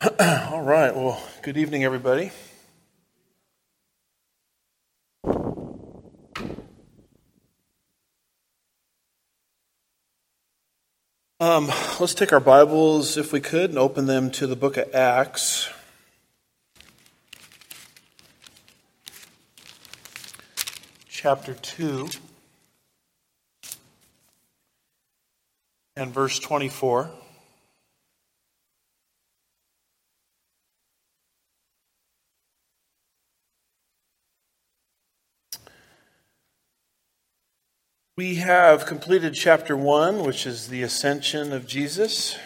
All right, well, good evening, everybody. Let's take our Bibles, if we could, and open them to the book of Acts. Chapter 2 and verse 24. We have completed chapter 1, which is the ascension of Jesus.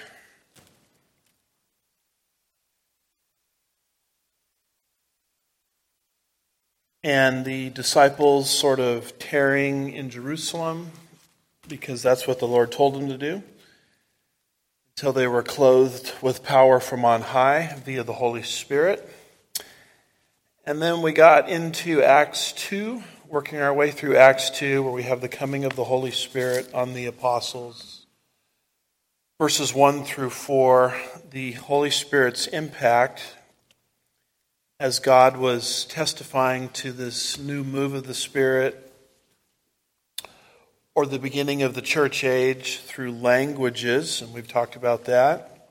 And the disciples sort of tarrying in Jerusalem, because that's what the Lord told them to do, until they were clothed with power from on high via the Holy Spirit. And then we got into Acts 2, working our way through Acts 2, where we have the coming of the Holy Spirit on the apostles. Verses 1 through 4, the Holy Spirit's impact as God was testifying to this new move of the Spirit, or the beginning of the church age through languages, and we've talked about that.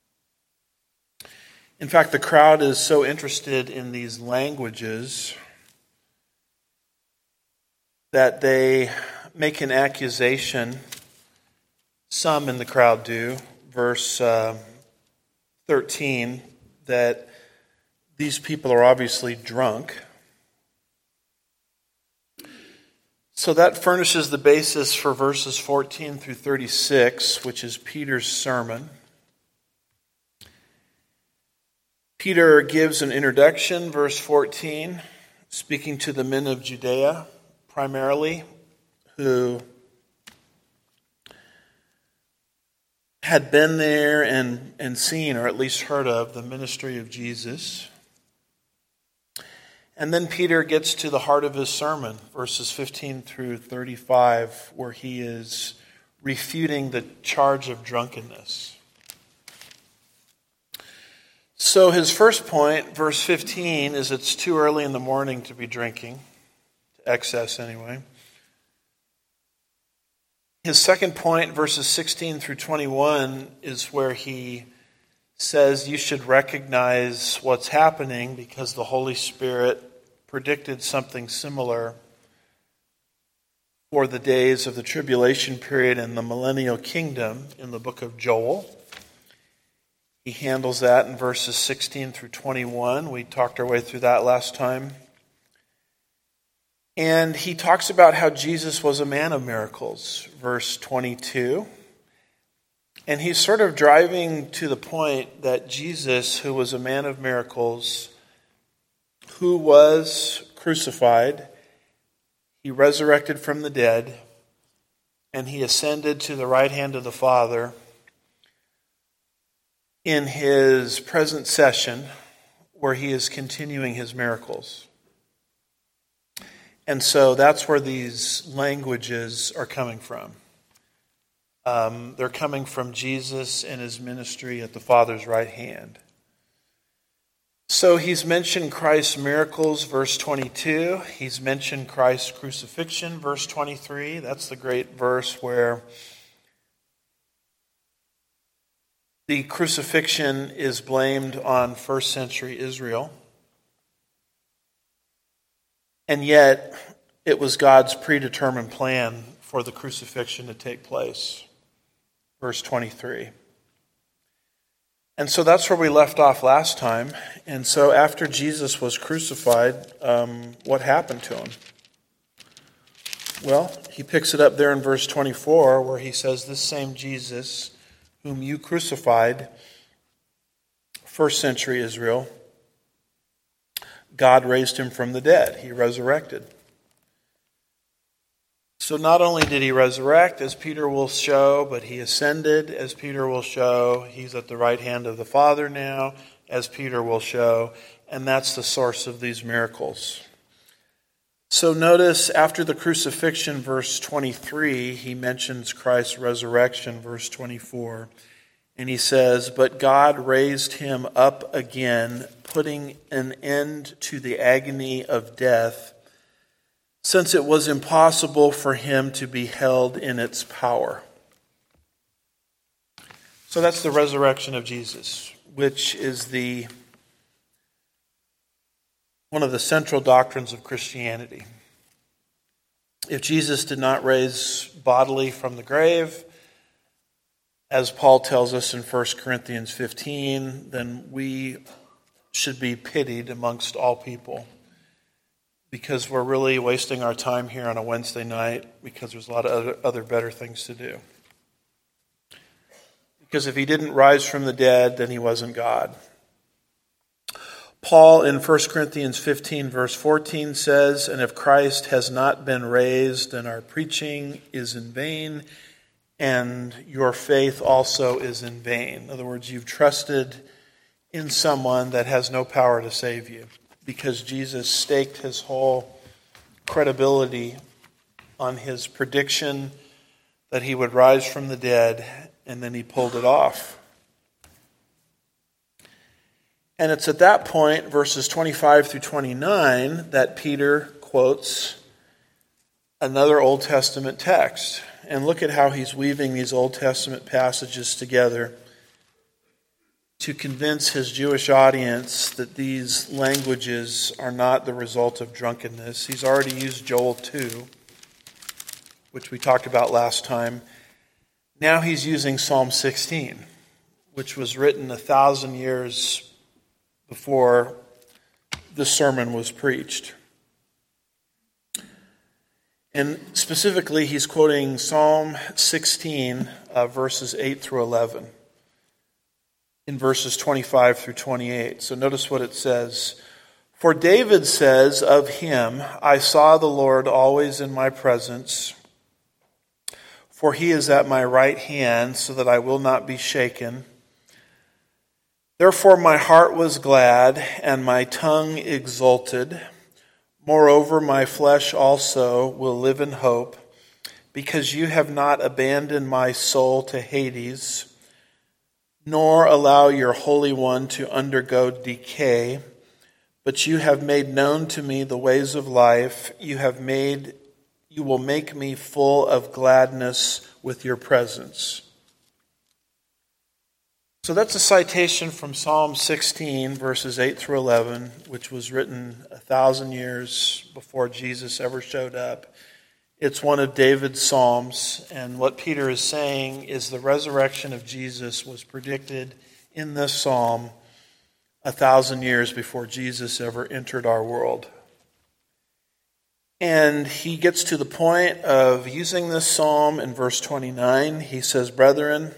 In fact, the crowd is so interested in these languages that they make an accusation, some in the crowd do, verse 13, that these people are obviously drunk. So that furnishes the basis for verses 14 through 36, which is Peter's sermon. Peter gives an introduction, verse 14, speaking to the men of Judea, primarily, who had been there and seen, or at least heard of, the ministry of Jesus. And then Peter gets to the heart of his sermon, verses 15 through 35, where he is refuting the charge of drunkenness. So his first point, verse 15, is it's too early in the morning to be drinking. Excess anyway. His second point, verses 16 through 21, is where he says you should recognize what's happening because the Holy Spirit predicted something similar for the days of the tribulation period and the millennial kingdom in the book of Joel. He handles that in verses 16 through 21. We talked our way through that last time. And he talks about how Jesus was a man of miracles, verse 22. And he's sort of driving to the point that Jesus, who was a man of miracles, who was crucified, he resurrected from the dead, and he ascended to the right hand of the Father. In his present session, where he is continuing his miracles. And so that's where these languages are coming from. They're coming from Jesus and his ministry at the Father's right hand. So he's mentioned Christ's miracles, verse 22. He's mentioned Christ's crucifixion, verse 23. That's the great verse where the crucifixion is blamed on first century Israel. And yet, it was God's predetermined plan for the crucifixion to take place. Verse 23. And so that's where we left off last time. And so after Jesus was crucified, what happened to him? Well, he picks it up there in verse 24, where he says, "This same Jesus, whom you crucified," first century Israel, God raised him from the dead. He resurrected. So not only did he resurrect, as Peter will show, but he ascended, as Peter will show. He's at the right hand of the Father now, as Peter will show. And that's the source of these miracles. So notice after the crucifixion, verse 23, he mentions Christ's resurrection, verse 24. And he says, "But God raised him up again, putting an end to the agony of death, since it was impossible for him to be held in its power." So that's the resurrection of Jesus, which is one of the central doctrines of Christianity. If Jesus did not raise bodily from the grave, as Paul tells us in 1 Corinthians 15, then we should be pitied amongst all people, because we're really wasting our time here on a Wednesday night because there's a lot of other better things to do. Because if he didn't rise from the dead, then he wasn't God. Paul in 1 Corinthians 15 verse 14 says, "And if Christ has not been raised, then our preaching is in vain, and your faith also is in vain." In other words, you've trusted in someone that has no power to save you, because Jesus staked his whole credibility on his prediction that he would rise from the dead, and then he pulled it off. And it's at that point, verses 25 through 29, that Peter quotes another Old Testament text. And look at how he's weaving these Old Testament passages together to convince his Jewish audience that these languages are not the result of drunkenness. He's already used Joel 2, which we talked about last time. Now he's using Psalm 16, which was written 1,000 years before the sermon was preached. And specifically, he's quoting Psalm 16, verses 8 through 11, in verses 25 through 28. So notice what it says. "For David says of him, I saw the Lord always in my presence, for he is at my right hand, so that I will not be shaken. Therefore my heart was glad, and my tongue exulted. Moreover, my flesh also will live in hope, because you have not abandoned my soul to Hades, nor allow your Holy One to undergo decay. But you have made known to me the ways of life. You will make me full of gladness with your presence." So that's a citation from Psalm 16, verses 8 through 11, which was written 1,000 years before Jesus ever showed up. It's one of David's psalms, and what Peter is saying is the resurrection of Jesus was predicted in this psalm 1,000 years before Jesus ever entered our world. And he gets to the point of using this psalm in verse 29. He says, "Brethren,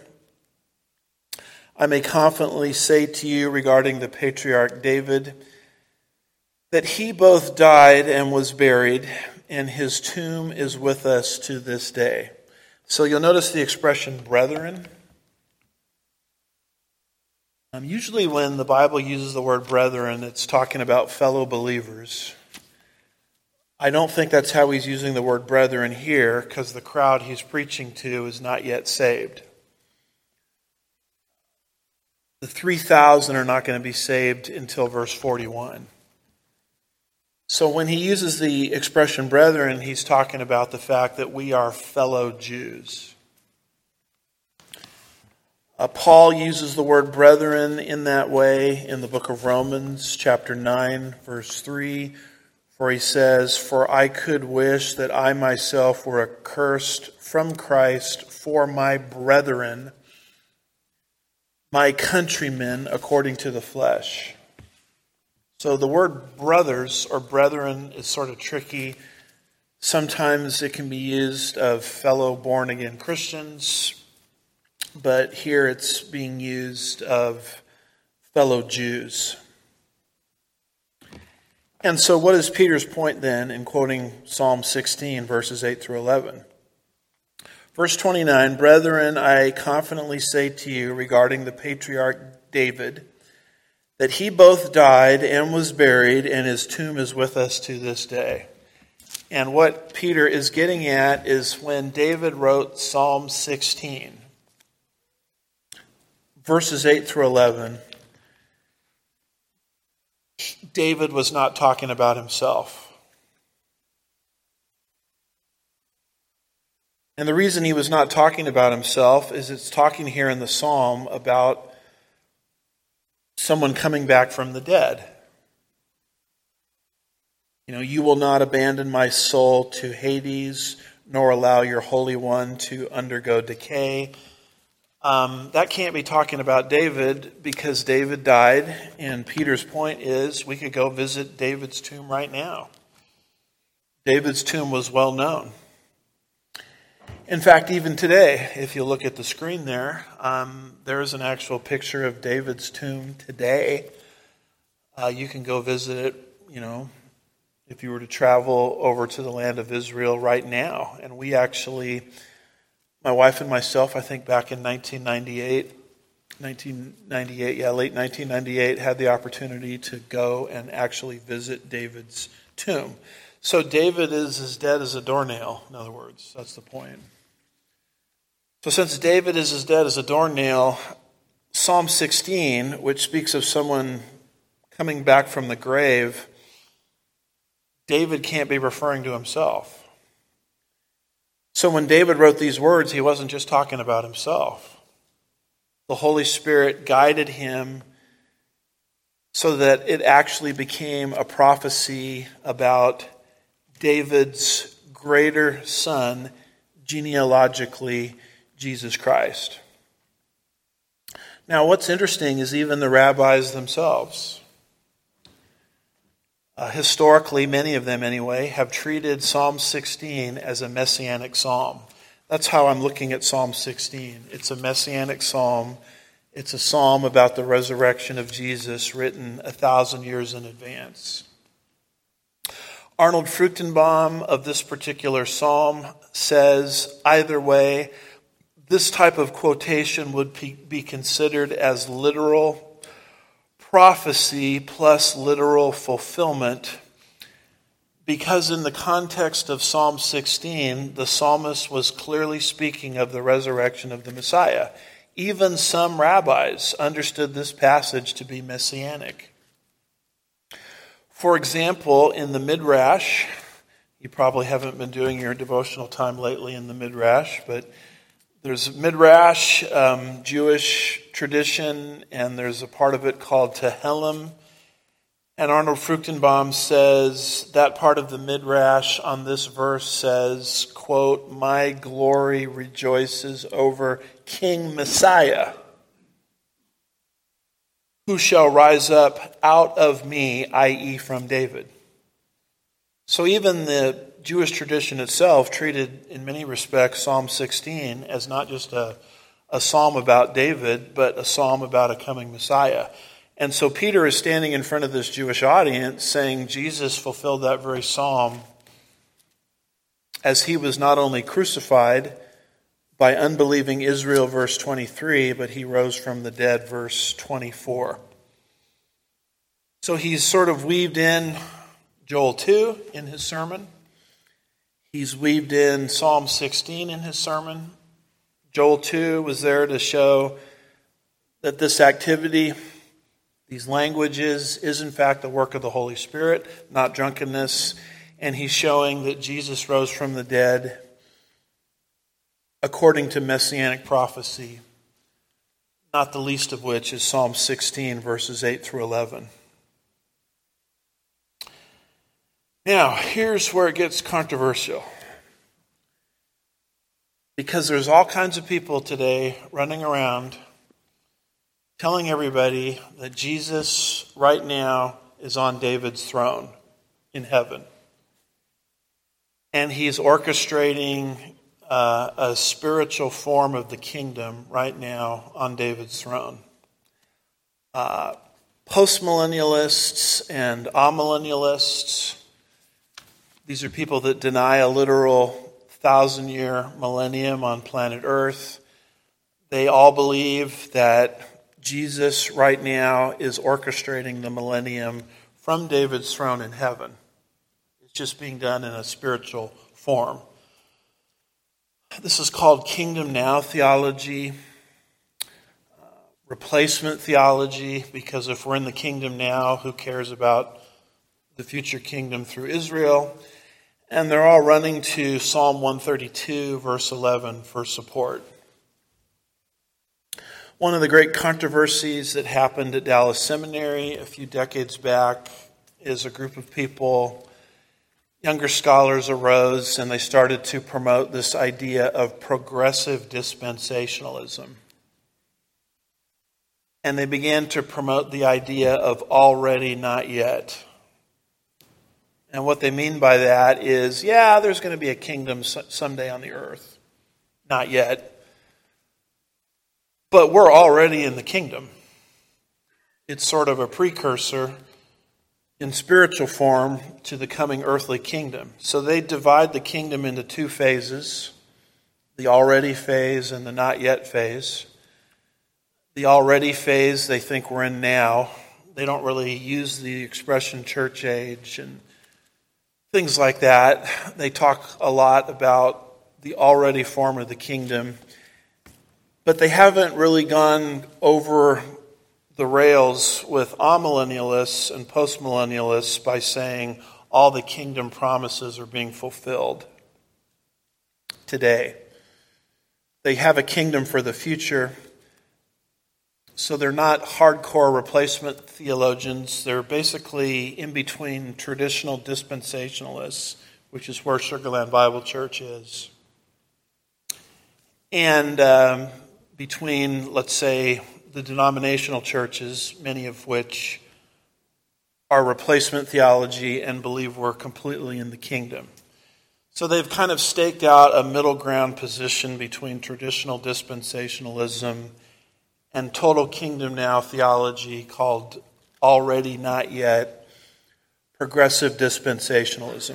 I may confidently say to you regarding the patriarch David, that he both died and was buried, and his tomb is with us to this day." So you'll notice the expression "brethren." Usually when the Bible uses the word brethren, it's talking about fellow believers. I don't think that's how he's using the word brethren here, because the crowd he's preaching to is not yet saved. The 3,000 are not going to be saved until verse 41. So when he uses the expression brethren, he's talking about the fact that we are fellow Jews. Paul uses the word brethren in that way in the book of Romans, chapter 9, verse 3, for he says, "For I could wish that I myself were accursed from Christ for my brethren, my countrymen according to the flesh." So the word brothers or brethren is sort of tricky. Sometimes it can be used of fellow born-again Christians, but here it's being used of fellow Jews. And so what is Peter's point then in quoting Psalm 16, verses 8 through 11? Verse 29, "Brethren, I confidently say to you regarding the patriarch David, that he both died and was buried, and his tomb is with us to this day." And what Peter is getting at is when David wrote Psalm 16, verses 8 through 11, David was not talking about himself. And the reason he was not talking about himself is it's talking here in the psalm about someone coming back from the dead. You will not abandon my soul to Hades, nor allow your Holy One to undergo decay. That can't be talking about David because David died, and Peter's point is we could go visit David's tomb right now. David's tomb was well known. In fact, even today, if you look at the screen there, there's an actual picture of David's tomb today. You can go visit it, if you were to travel over to the land of Israel right now. And we actually, my wife and myself, I think back in late 1998, had the opportunity to go and actually visit David's tomb. So David is as dead as a doornail, in other words. That's the point. So since David is as dead as a doornail, Psalm 16, which speaks of someone coming back from the grave, David can't be referring to himself. So when David wrote these words, he wasn't just talking about himself. The Holy Spirit guided him so that it actually became a prophecy about David's greater son, genealogically, Jesus Christ. Now, what's interesting is even the rabbis themselves, historically, many of them anyway, have treated Psalm 16 as a messianic psalm. That's how I'm looking at Psalm 16. It's a messianic psalm. It's a psalm about the resurrection of Jesus written 1,000 years in advance. Arnold Fruchtenbaum of this particular psalm says, either way, this type of quotation would be considered as literal prophecy plus literal fulfillment, because in the context of Psalm 16, the psalmist was clearly speaking of the resurrection of the Messiah. Even some rabbis understood this passage to be messianic. For example, in the Midrash, you probably haven't been doing your devotional time lately in the Midrash, but there's Midrash, Jewish tradition, and there's a part of it called Tehillim. And Arnold Fruchtenbaum says that part of the Midrash on this verse says, quote, "My glory rejoices over King Messiah, who shall rise up out of me, i.e. from David." So even the Jewish tradition itself treated, in many respects, Psalm 16 as not just a psalm about David, but a psalm about a coming Messiah. And so Peter is standing in front of this Jewish audience saying Jesus fulfilled that very psalm as he was not only crucified by unbelieving Israel, verse 23, but he rose from the dead, verse 24. So he's sort of weaved in Joel 2 in his sermon. He's weaved in Psalm 16 in his sermon. Joel 2 was there to show that this activity, these languages, is in fact the work of the Holy Spirit, not drunkenness. And he's showing that Jesus rose from the dead according to messianic prophecy, not the least of which is Psalm 16, verses 8 through 11. Now, here's where it gets controversial. Because there's all kinds of people today running around telling everybody that Jesus right now is on David's throne in heaven. And he's orchestrating a spiritual form of the kingdom right now on David's throne. Postmillennialists and amillennialists, these are people that deny a literal 1,000-year millennium on planet Earth. They all believe that Jesus right now is orchestrating the millennium from David's throne in heaven. It's just being done in a spiritual form. This is called Kingdom Now theology. replacement theology, because if we're in the kingdom now, who cares about the future kingdom through Israel? And they're all running to Psalm 132, verse 11 for support. One of the great controversies that happened at Dallas Seminary a few decades back is a group of people, younger scholars arose, and they started to promote this idea of progressive dispensationalism. And they began to promote the idea of already not yet. And what they mean by that is, yeah, there's going to be a kingdom someday on the earth. Not yet. But we're already in the kingdom. It's sort of a precursor in spiritual form to the coming earthly kingdom. So they divide the kingdom into two phases, the already phase and the not yet phase. The already phase they think we're in now. They don't really use the expression church age and things like that. They talk a lot about the already form of the kingdom, but they haven't really gone over the rails with amillennialists and postmillennialists by saying all the kingdom promises are being fulfilled today. They have a kingdom for the future, so they're not hardcore replacement theologians. They're basically in between traditional dispensationalists, which is where Sugarland Bible Church is, and between, let's say, the denominational churches, many of which are replacement theology and believe we're completely in the kingdom. So they've kind of staked out a middle ground position between traditional dispensationalism and total kingdom now theology called already not yet progressive dispensationalism.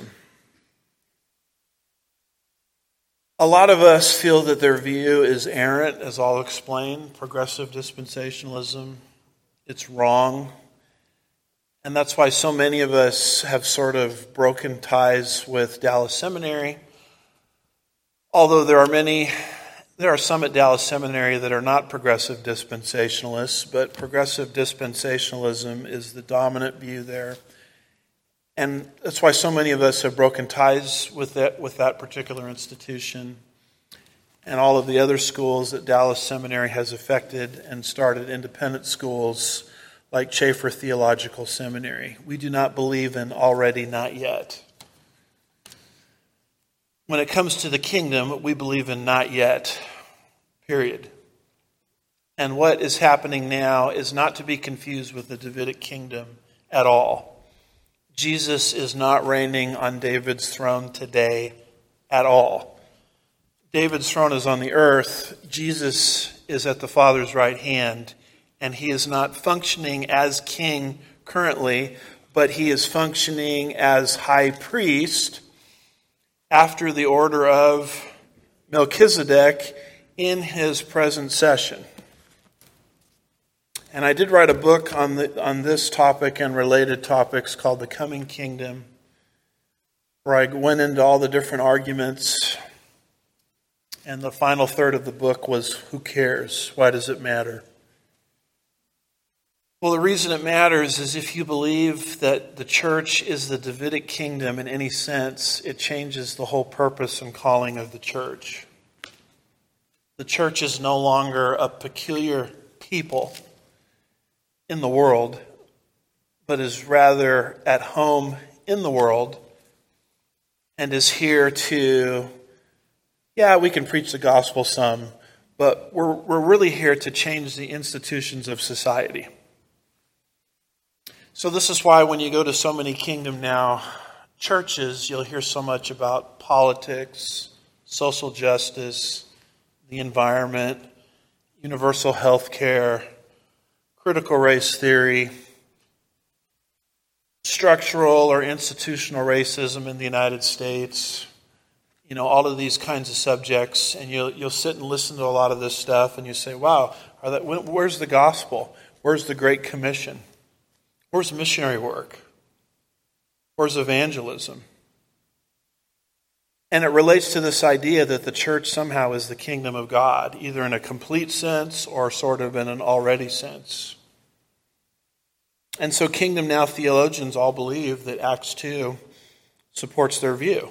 A lot of us feel that their view is errant, as I'll explain. Progressive dispensationalism, it's wrong. And that's why so many of us have sort of broken ties with Dallas Seminary. Although there are some at Dallas Seminary that are not progressive dispensationalists, but progressive dispensationalism is the dominant view there. And that's why so many of us have broken ties with that particular institution and all of the other schools that Dallas Seminary has affected and started independent schools like Chafer Theological Seminary. We do not believe in already not yet. When it comes to the kingdom, we believe in not yet, period. And what is happening now is not to be confused with the Davidic kingdom at all. Jesus is not reigning on David's throne today at all. David's throne is on the earth. Jesus is at the Father's right hand, and he is not functioning as king currently, but he is functioning as high priest after the order of Melchizedek in his present session. And I did write a book on this topic and related topics called The Coming Kingdom, where I went into all the different arguments. And the final third of the book was, who cares? Why does it matter? Well, the reason it matters is if you believe that the church is the Davidic kingdom in any sense, it changes the whole purpose and calling of the church. The church is no longer a peculiar people in the world, but is rather at home in the world and is here to, we can preach the gospel some, but we're really here to change the institutions of society. So this is why when you go to so many Kingdom Now churches, you'll hear so much about politics, social justice, the environment, universal health care, critical race theory, structural or institutional racism in the United States, all of these kinds of subjects. And you'll sit and listen to a lot of this stuff and you say, wow, where's the gospel? Where's the Great Commission? Where's missionary work? Where's evangelism? And it relates to this idea that the church somehow is the kingdom of God, either in a complete sense or sort of in an already sense. And so Kingdom Now theologians all believe that Acts 2 supports their view.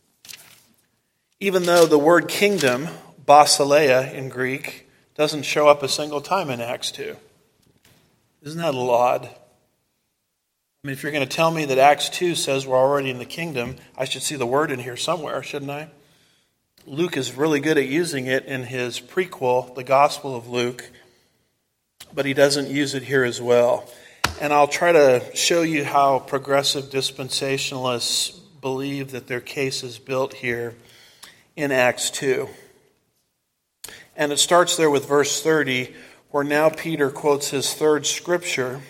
Even though the word kingdom, basileia in Greek, doesn't show up a single time in Acts 2. Isn't that a little odd? I mean, if you're going to tell me that Acts 2 says we're already in the kingdom, I should see the word in here somewhere, shouldn't I? Luke is really good at using it in his prequel, the Gospel of Luke, but he doesn't use it here as well. And I'll try to show you how progressive dispensationalists believe that their case is built here in Acts 2. And it starts there with verse 30, where now Peter quotes his third scripture,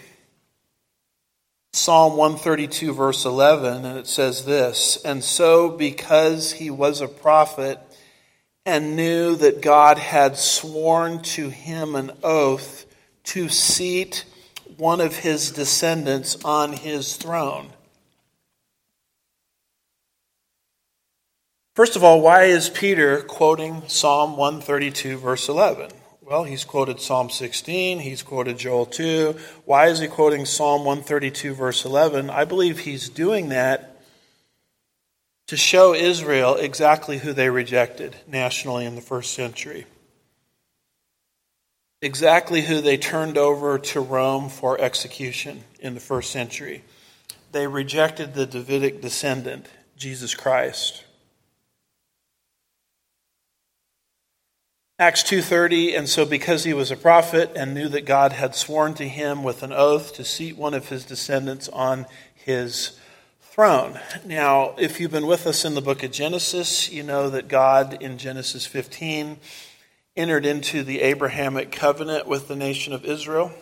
Psalm 132, verse 11, and it says this, "And so because he was a prophet and knew that God had sworn to him an oath to seat one of his descendants on his throne." First of all, why is Peter quoting Psalm 132, verse 11? Well, he's quoted Psalm 16, he's quoted Joel 2. Why is he quoting Psalm 132, verse 11? I believe he's doing that to show Israel exactly who they rejected nationally in the first century. Exactly who they turned over to Rome for execution in the first century. They rejected the Davidic descendant, Jesus Christ. Acts 2:30, "And so because he was a prophet and knew that God had sworn to him with an oath to seat one of his descendants on his throne." Now, if you've been with us in the book of Genesis, you know that God in Genesis 15 entered into the Abrahamic covenant with the nation of Israel,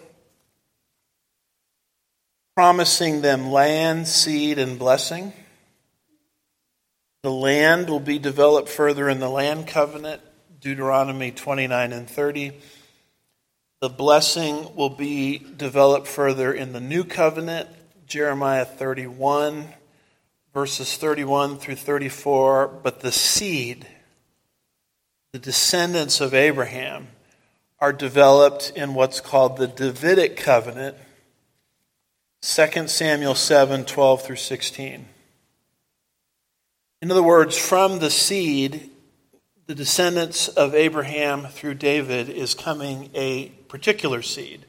promising them land, seed, and blessing. The land will be developed further in the land covenant, Deuteronomy 29 and 30. The blessing will be developed further in the new covenant, Jeremiah 31, verses 31 through 34. But the seed, the descendants of Abraham, are developed in what's called the Davidic covenant, 2 Samuel 7, 12 through 16. In other words, from the seed, the descendants of Abraham through David, is coming a particular seed,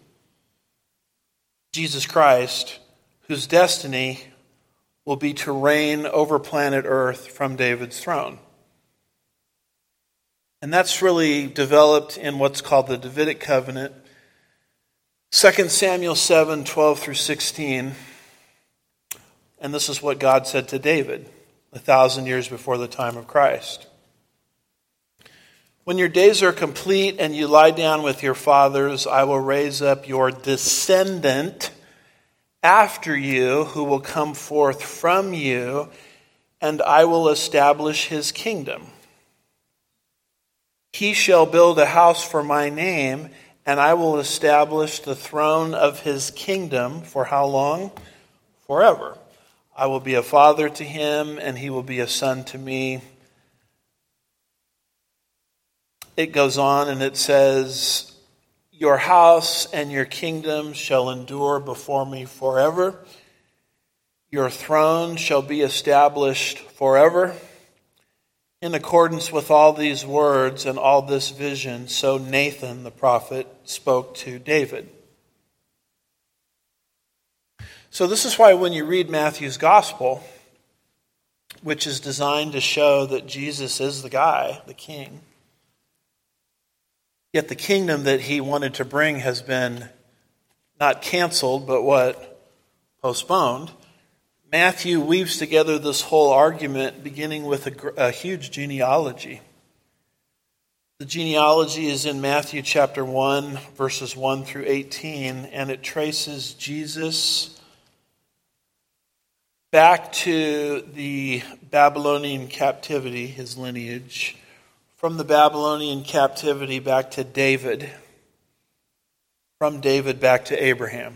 Jesus Christ, whose destiny will be to reign over planet Earth from David's throne. And that's really developed in what's called the Davidic covenant, 2 Samuel 7, 12 through 16. And this is what God said to David 1,000 years before the time of Christ. "When your days are complete and you lie down with your fathers, I will raise up your descendant after you, who will come forth from you, and I will establish his kingdom. He shall build a house for my name, and I will establish the throne of his kingdom." For how long? Forever. "I will be a father to him, and he will be a son to me." It goes on and it says, "Your house and your kingdom shall endure before me forever. Your throne shall be established forever." In accordance with all these words and all this vision, so Nathan the prophet spoke to David. So this is why when you read Matthew's gospel, which is designed to show that Jesus is the guy, the king, yet the kingdom that he wanted to bring has been not canceled, but what? Postponed. Matthew weaves together this whole argument beginning with a huge genealogy. The genealogy is in Matthew chapter 1, verses 1 through 18, and it traces Jesus back to the Babylonian captivity, his lineage, from the Babylonian captivity back to David, from David back to Abraham.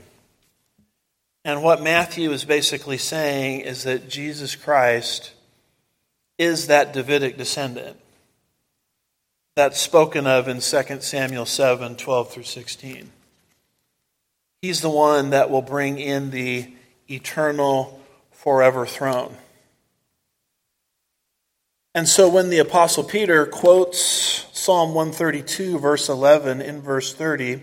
And what Matthew is basically saying is that Jesus Christ is that Davidic descendant that's spoken of in 2 Samuel 7, 12 through 16. He's the one that will bring in the eternal, forever throne. And so when the Apostle Peter quotes Psalm 132, verse 11 in verse 30,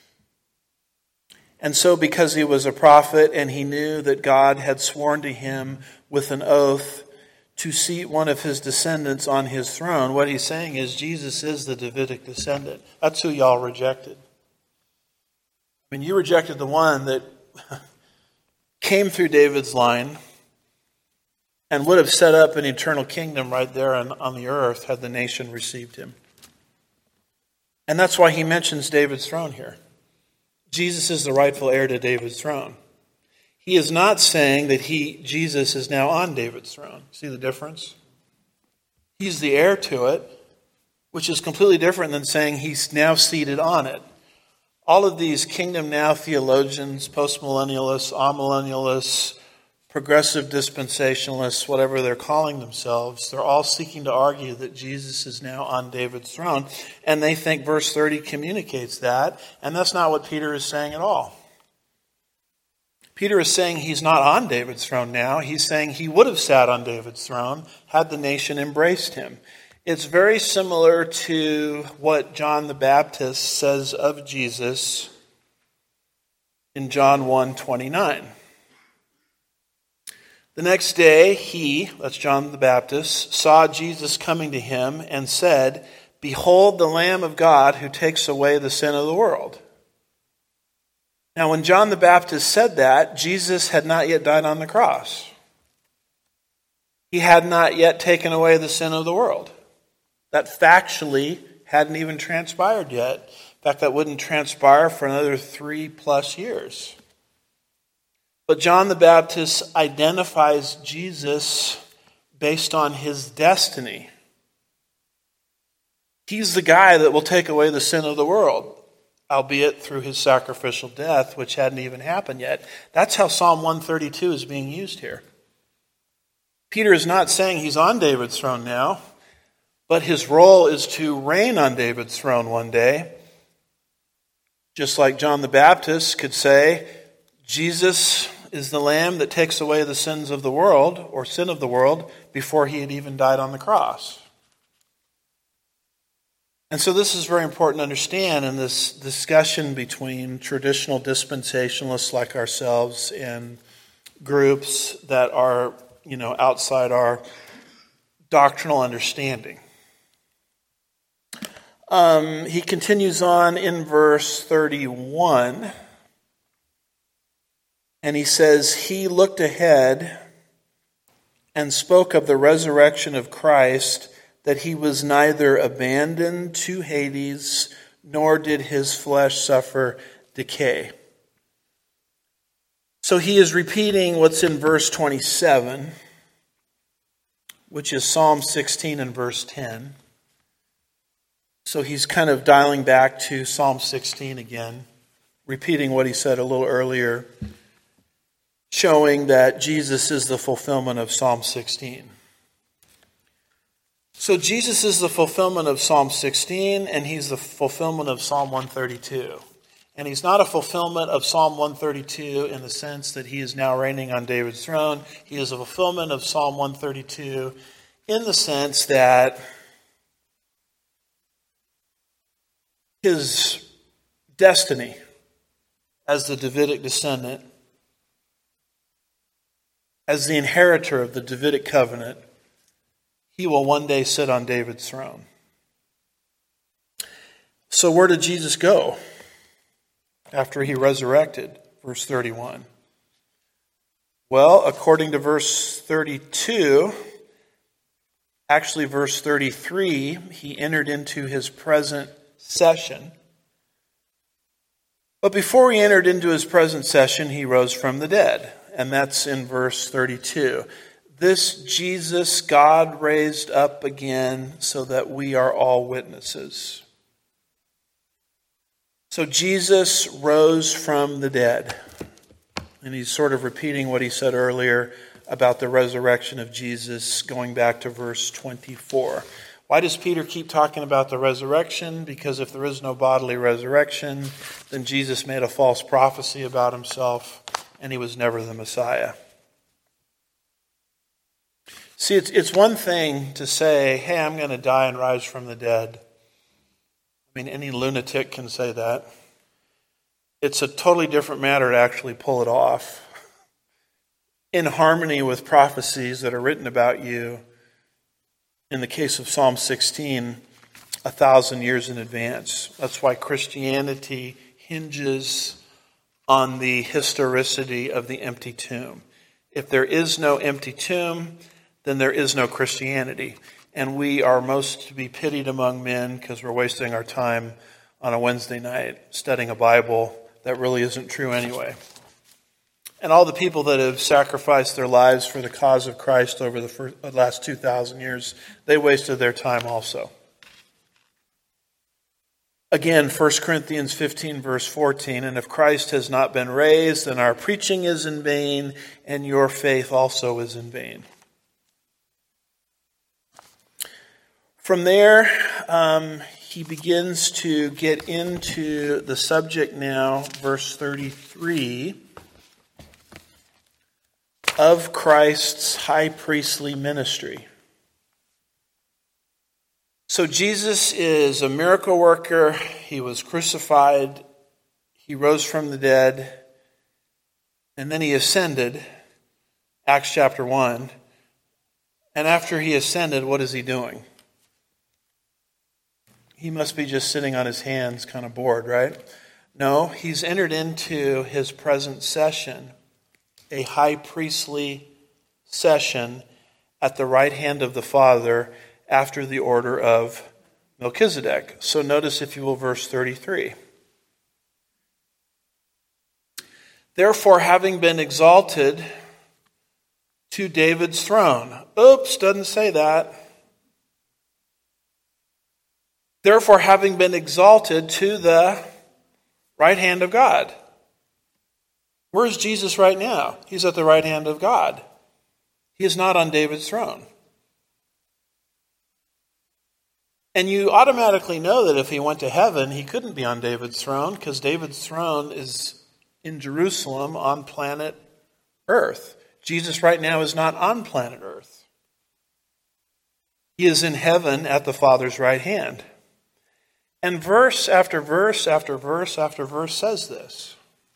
and so because he was a prophet and he knew that God had sworn to him with an oath to seat one of his descendants on his throne, what he's saying is Jesus is the Davidic descendant. That's who y'all rejected. I mean, you rejected the one that came through David's line and would have set up an eternal kingdom right there on the earth had the nation received him. And that's why he mentions David's throne here. Jesus is the rightful heir to David's throne. He is not saying that Jesus is now on David's throne. See the difference? He's the heir to it, which is completely different than saying he's now seated on it. All of these kingdom now theologians, postmillennialists, amillennialists, progressive dispensationalists, whatever they're calling themselves, they're all seeking to argue that Jesus is now on David's throne. And they think verse 30 communicates that. And that's not what Peter is saying at all. Peter is saying he's not on David's throne now. He's saying he would have sat on David's throne had the nation embraced him. It's very similar to what John the Baptist says of Jesus in John 1:29. The next day he, that's John the Baptist, saw Jesus coming to him and said, "Behold the Lamb of God who takes away the sin of the world." Now when John the Baptist said that, Jesus had not yet died on the cross. He had not yet taken away the sin of the world. That factually hadn't even transpired yet. In fact, that wouldn't transpire for another 3+ years. But John the Baptist identifies Jesus based on his destiny. He's the guy that will take away the sin of the world, albeit through his sacrificial death, which hadn't even happened yet. That's how Psalm 132 is being used here. Peter is not saying he's on David's throne now, but his role is to reign on David's throne one day. Just like John the Baptist could say, Jesus is the Lamb that takes away the sins of the world, or sin of the world, before he had even died on the cross. And so this is very important to understand in this discussion between traditional dispensationalists like ourselves and groups that are, outside our doctrinal understanding. He continues on in verse 31, and he says, "He looked ahead and spoke of the resurrection of Christ, that he was neither abandoned to Hades, nor did his flesh suffer decay." So he is repeating what's in verse 27, which is Psalm 16 and verse 10. So he's kind of dialing back to Psalm 16 again, repeating what he said a little earlier, showing that Jesus is the fulfillment of Psalm 16. So Jesus is the fulfillment of Psalm 16, and he's the fulfillment of Psalm 132. And he's not a fulfillment of Psalm 132 in the sense that he is now reigning on David's throne. He is a fulfillment of Psalm 132 in the sense that his destiny as the Davidic descendant, as the inheritor of the Davidic covenant, he will one day sit on David's throne. So where did Jesus go after he resurrected? Verse 31. Well, according to verse 32, actually verse 33, he entered into his present session. But before he entered into his present session, he rose from the dead. And that's in verse 32. This Jesus God raised up again so that we are all witnesses. So Jesus rose from the dead. And he's sort of repeating what he said earlier about the resurrection of Jesus, going back to verse 24. Why does Peter keep talking about the resurrection? Because if there is no bodily resurrection, then Jesus made a false prophecy about himself, and he was never the Messiah. See, it's one thing to say, hey, I'm going to die and rise from the dead. I mean, any lunatic can say that. It's a totally different matter to actually pull it off in harmony with prophecies that are written about you, in the case of Psalm 16, 1,000 years in advance. That's why Christianity hinges on the historicity of the empty tomb. If there is no empty tomb, then there is no Christianity. And we are most to be pitied among men because we're wasting our time on a Wednesday night studying a Bible that really isn't true anyway. And all the people that have sacrificed their lives for the cause of Christ over the last 2,000 years, they wasted their time also. Again, 1 Corinthians 15, verse 14, and if Christ has not been raised, then our preaching is in vain, and your faith also is in vain. From there, he begins to get into the subject now, verse 33, of Christ's high priestly ministry. So Jesus is a miracle worker. He was crucified. He rose from the dead. And then he ascended, Acts chapter 1. And after he ascended, what is he doing? He must be just sitting on his hands, kind of bored, right? No, he's entered into his present session, a high priestly session at the right hand of the Father after the order of Melchizedek. So notice, if you will, verse 33. Therefore, having been exalted to David's throne. Oops, doesn't say that. Therefore, having been exalted to the right hand of God. Where's Jesus right now? He's at the right hand of God. He is not on David's throne. And you automatically know that if he went to heaven, he couldn't be on David's throne, because David's throne is in Jerusalem on planet Earth. Jesus right now is not on planet Earth. He is in heaven at the Father's right hand. And verse after verse after verse after verse says this.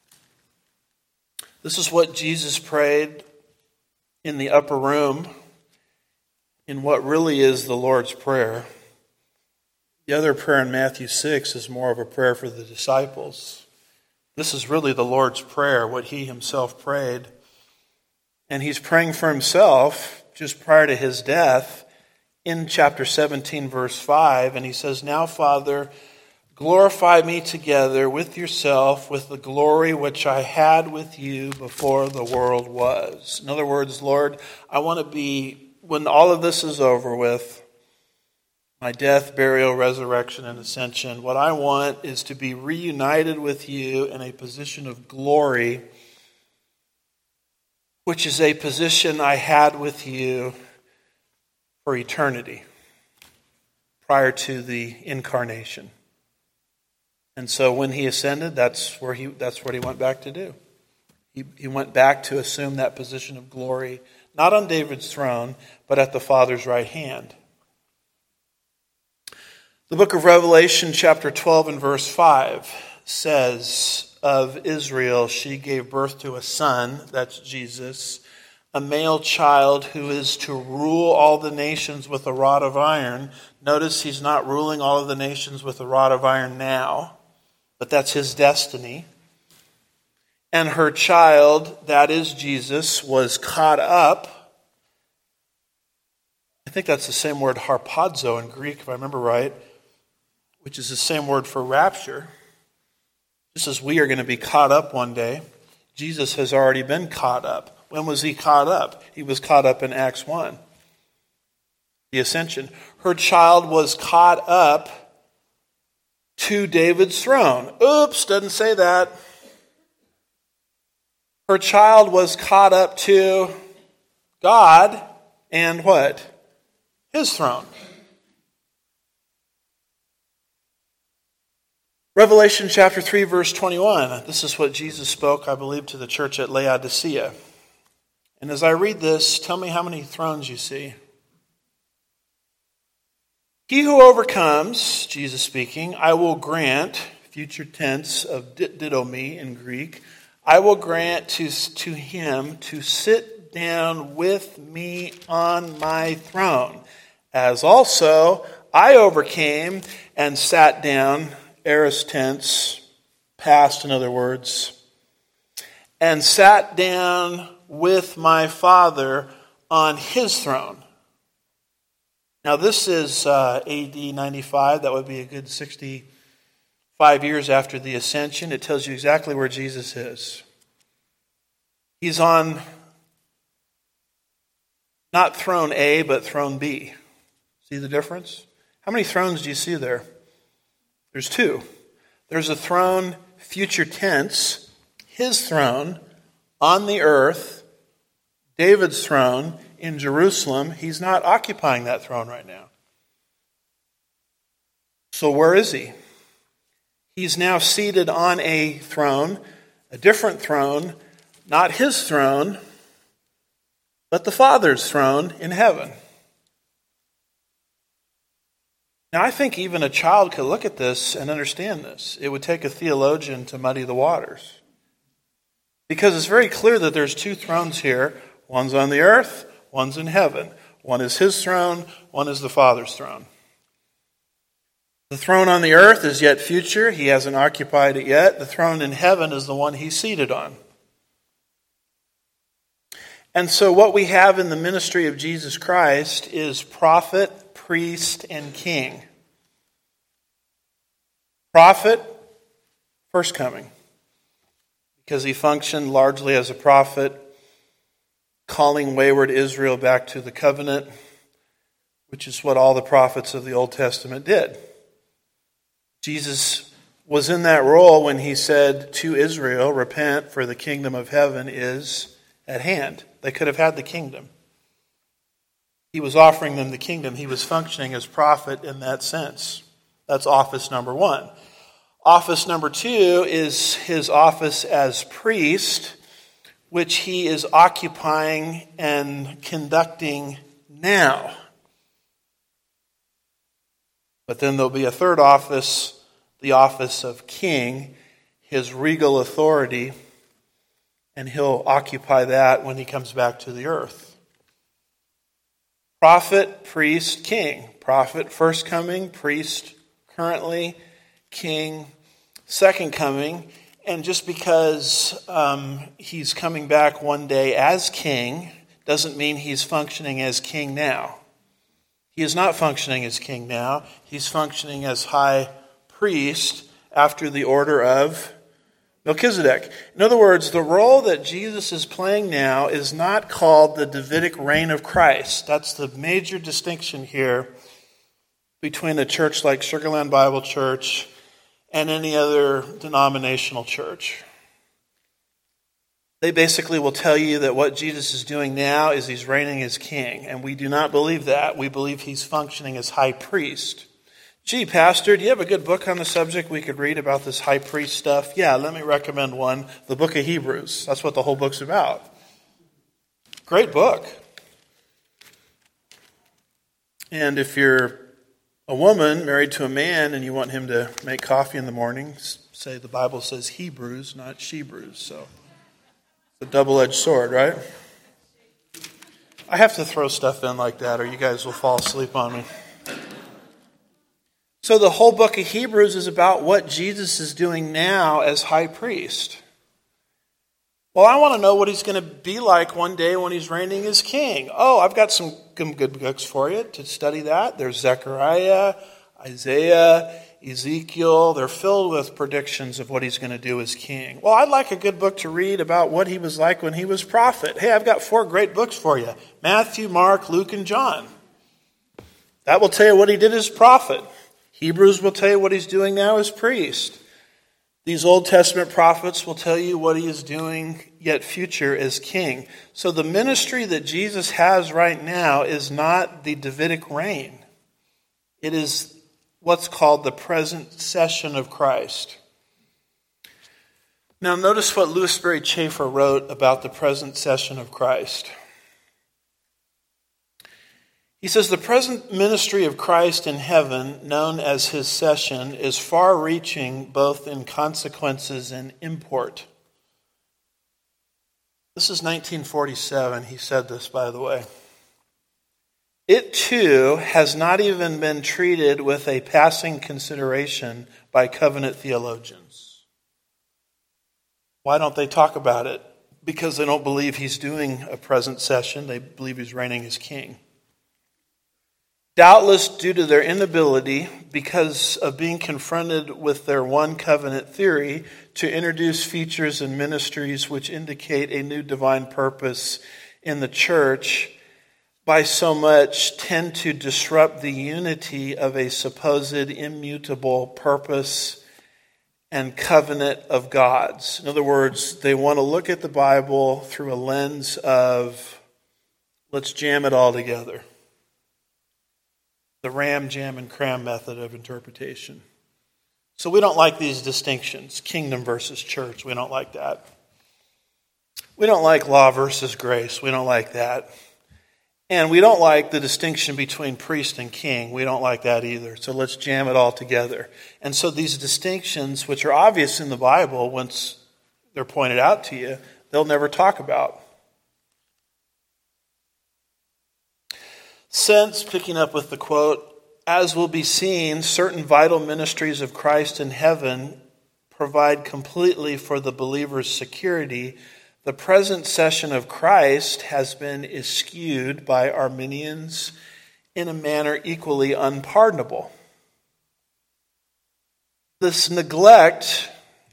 This is what Jesus prayed in the upper room in what really is the Lord's Prayer. The other prayer in Matthew 6 is more of a prayer for the disciples. This is really the Lord's Prayer, what he himself prayed. And he's praying for himself just prior to his death in chapter 17, verse 5. And he says, now, Father, glorify me together with yourself with the glory which I had with you before the world was. In other words, Lord, I want to be, when all of this is over with, my death, burial, resurrection, and ascension, what I want is to be reunited with you in a position of glory, which is a position I had with you for eternity, prior to the incarnation. And so when he ascended, that's what he went back to do. He went back to assume that position of glory, not on David's throne, but at the Father's right hand. The book of Revelation, chapter 12 and verse 5, says of Israel, she gave birth to a son, that's Jesus, a male child who is to rule all the nations with a rod of iron. Notice he's not ruling all of the nations with a rod of iron now, but that's his destiny. And her child, that is Jesus, was caught up. I think that's the same word harpazo in Greek, if I remember right, which is the same word for rapture. Just as we are going to be caught up one day, Jesus has already been caught up. When was he caught up? He was caught up in Acts 1, the ascension. Her child was caught up to David's throne. Oops, doesn't say that. Her child was caught up to God and what? His throne. Revelation chapter 3, verse 21. This is what Jesus spoke, I believe, to the church at Laodicea. And as I read this, tell me how many thrones you see. He who overcomes, Jesus speaking, I will grant, future tense of didomi in Greek, I will grant to him to sit down with me on my throne, as also I overcame and sat down, aorist tense, past in other words, and sat down with my Father on his throne. Now this is AD 95. That would be a good 65 years after the ascension. It tells you exactly where Jesus is. He's on not throne A, but throne B. See the difference? How many thrones do you see there? There's two. There's a throne, future tense, his throne on the earth, David's throne in Jerusalem. He's not occupying that throne right now. So where is he? He's now seated on a throne, a different throne, not his throne, but the Father's throne in heaven. Now, I think even a child could look at this and understand this. It would take a theologian to muddy the waters. Because it's very clear that there's two thrones here. One's on the earth, one's in heaven. One is his throne, one is the Father's throne. The throne on the earth is yet future. He hasn't occupied it yet. The throne in heaven is the one he's seated on. And so what we have in the ministry of Jesus Christ is prophet, priest, and king. Prophet, first coming, because he functioned largely as a prophet, calling wayward Israel back to the covenant, which is what all the prophets of the Old Testament did. Jesus was in that role when he said to Israel, repent, for the kingdom of heaven is at hand. They could have had the kingdom. He was offering them the kingdom. He was functioning as prophet in that sense. That's office number one. Office number two is his office as priest, which he is occupying and conducting now. But then there'll be a third office, the office of king, his regal authority, and he'll occupy that when he comes back to the earth. Prophet, priest, king. Prophet, first coming. Priest, currently. King, second coming. And just because he's coming back one day as king doesn't mean he's functioning as king now. He is not functioning as king now. He's functioning as high priest after the order of Melchizedek. In other words, the role that Jesus is playing now is not called the Davidic reign of Christ. That's the major distinction here between a church like Sugar Land Bible Church and any other denominational church. They basically will tell you that what Jesus is doing now is he's reigning as king, and we do not believe that. We believe he's functioning as high priest. Gee, Pastor, do you have a good book on the subject we could read about this high priest stuff? Yeah, let me recommend one, the book of Hebrews. That's what the whole book's about. Great book. And if you're a woman married to a man and you want him to make coffee in the morning, say the Bible says Hebrews, not she-brews. So it's a double-edged sword, right? I have to throw stuff in like that or you guys will fall asleep on me. So the whole book of Hebrews is about what Jesus is doing now as high priest. Well, I want to know what he's going to be like one day when he's reigning as king. Oh, I've got some good books for you to study that. There's Zechariah, Isaiah, Ezekiel. They're filled with predictions of what he's going to do as king. Well, I'd like a good book to read about what he was like when he was prophet. Hey, I've got 4 great books for you. Matthew, Mark, Luke, and John. That will tell you what he did as prophet. Hebrews will tell you what he's doing now as priest. These Old Testament prophets will tell you what he is doing yet future as king. So the ministry that Jesus has right now is not the Davidic reign. It is what's called the present session of Christ. Now notice what Louis Sperry Chafer wrote about the present session of Christ. He says, the present ministry of Christ in heaven, known as his session, is far-reaching both in consequences and import. This is 1947. He said this, by the way. It, too, has not even been treated with a passing consideration by covenant theologians. Why don't they talk about it? Because they don't believe he's doing a present session. They believe he's reigning as king. Doubtless due to their inability, because of being confronted with their one covenant theory, to introduce features and ministries which indicate a new divine purpose in the church, by so much tend to disrupt the unity of a supposed immutable purpose and covenant of God's. In other words, they want to look at the Bible through a lens of, let's jam it all together. The ram, jam, and cram method of interpretation. So we don't like these distinctions, kingdom versus church. We don't like that. We don't like law versus grace. We don't like that. And we don't like the distinction between priest and king. We don't like that either. So let's jam it all together. And so these distinctions, which are obvious in the Bible, once they're pointed out to you, they'll never talk about. Since, picking up with the quote, as will be seen, certain vital ministries of Christ in heaven provide completely for the believer's security, the present session of Christ has been eschewed by Arminians in a manner equally unpardonable. This neglect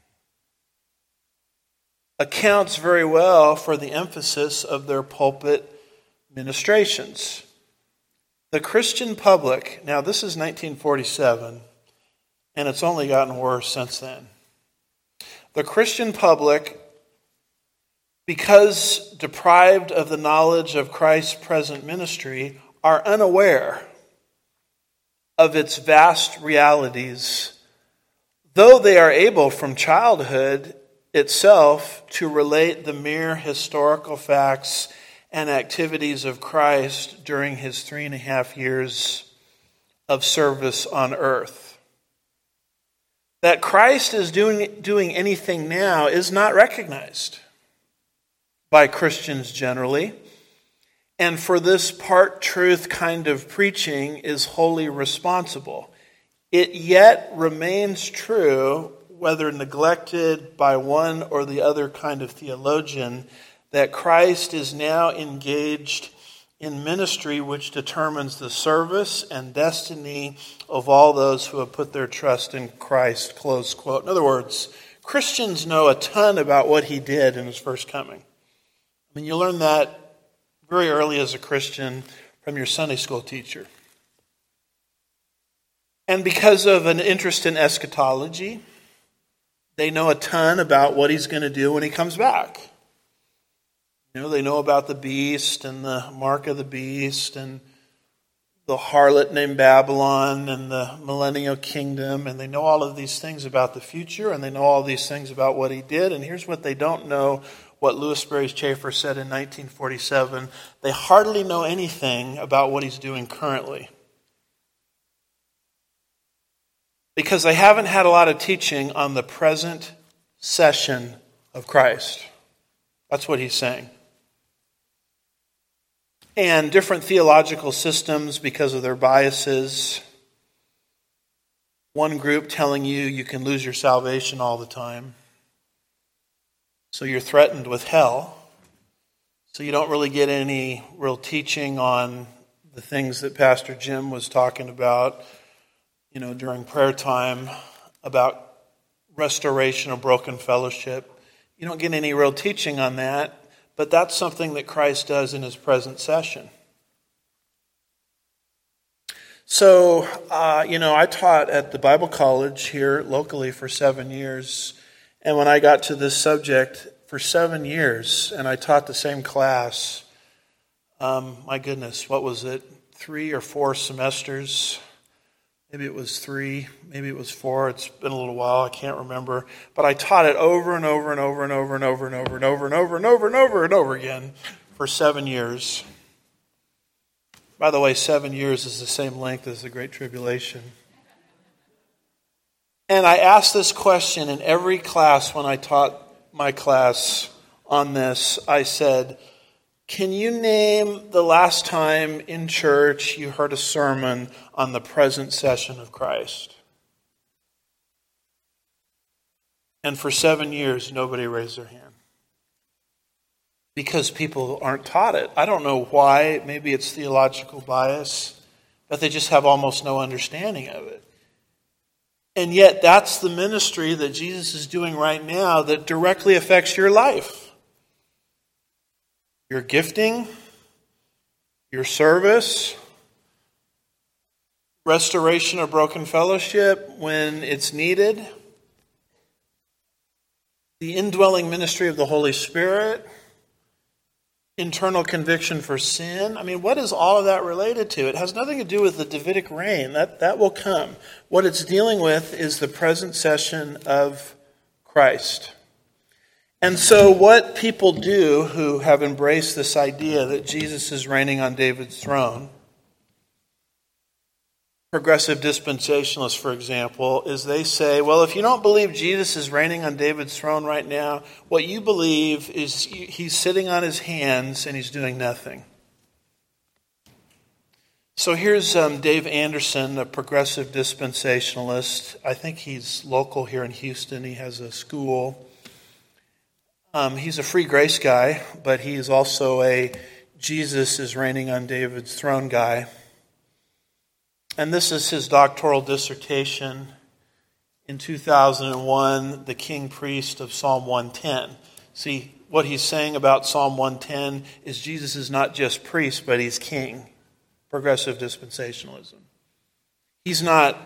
accounts very well for the emphasis of their pulpit ministrations. The Christian public, now this is 1947, and it's only gotten worse since then. The Christian public, because deprived of the knowledge of Christ's present ministry, are unaware of its vast realities, though they are able from childhood itself to relate the mere historical facts and activities of Christ during his 3.5 years of service on earth. That Christ is doing anything now is not recognized by Christians generally, and for this part-truth kind of preaching is wholly responsible. It yet remains true, whether neglected by one or the other kind of theologian, that Christ is now engaged in ministry which determines the service and destiny of all those who have put their trust in Christ, close quote. In other words, Christians know a ton about what he did in his first coming. I mean, you learn that very early as a Christian from your Sunday school teacher. And because of an interest in eschatology, they know a ton about what he's going to do when he comes back. You know, they know about the beast and the mark of the beast and the harlot named Babylon and the millennial kingdom. And they know all of these things about the future, and they know all these things about what he did. And here's what they don't know, what Louis Sperry Chafer said in 1947. They hardly know anything about what he's doing currently, because they haven't had a lot of teaching on the present session of Christ. That's what he's saying. And different theological systems, because of their biases, one group telling you can lose your salvation all the time, so you're threatened with hell, so you don't really get any real teaching on the things that Pastor Jim was talking about, during prayer time, about restoration of broken fellowship. You don't get any real teaching on that, but that's something that Christ does in his present session. So, I taught at the Bible college here locally for 7 years, And when I got to this subject for 7 years, and I taught the same class, my goodness, what was it? 3 or 4 semesters? Maybe it was 3, maybe it was 4. It's been a little while, I can't remember. But I taught it over and over and over and over and over and over and over and over and over and over and over again for 7 years. By the way, 7 years is the same length as the Great Tribulation. And I asked this question in every class when I taught my class on this. I said, can you name the last time in church you heard a sermon on the present session of Christ? And for 7 years, nobody raised their hand. Because people aren't taught it. I don't know why. Maybe it's theological bias. But they just have almost no understanding of it. And yet, that's the ministry that Jesus is doing right now that directly affects your life. Your gifting, your service, restoration of broken fellowship when it's needed, the indwelling ministry of the Holy Spirit, internal conviction for sin. I mean, what is all of that related to? It has nothing to do with the Davidic reign. That will come. What it's dealing with is the present session of Christ. And so what people do who have embraced this idea that Jesus is reigning on David's throne, progressive dispensationalists, for example, is they say, well, if you don't believe Jesus is reigning on David's throne right now, what you believe is he's sitting on his hands and he's doing nothing. So here's Dave Anderson, a progressive dispensationalist. I think he's local here in Houston. He has a school. He's a free grace guy, but he is also a Jesus is reigning on David's throne guy. And this is his doctoral dissertation in 2001, The King Priest of Psalm 110. See, what he's saying about Psalm 110 is Jesus is not just priest, but he's king. Progressive dispensationalism. He's not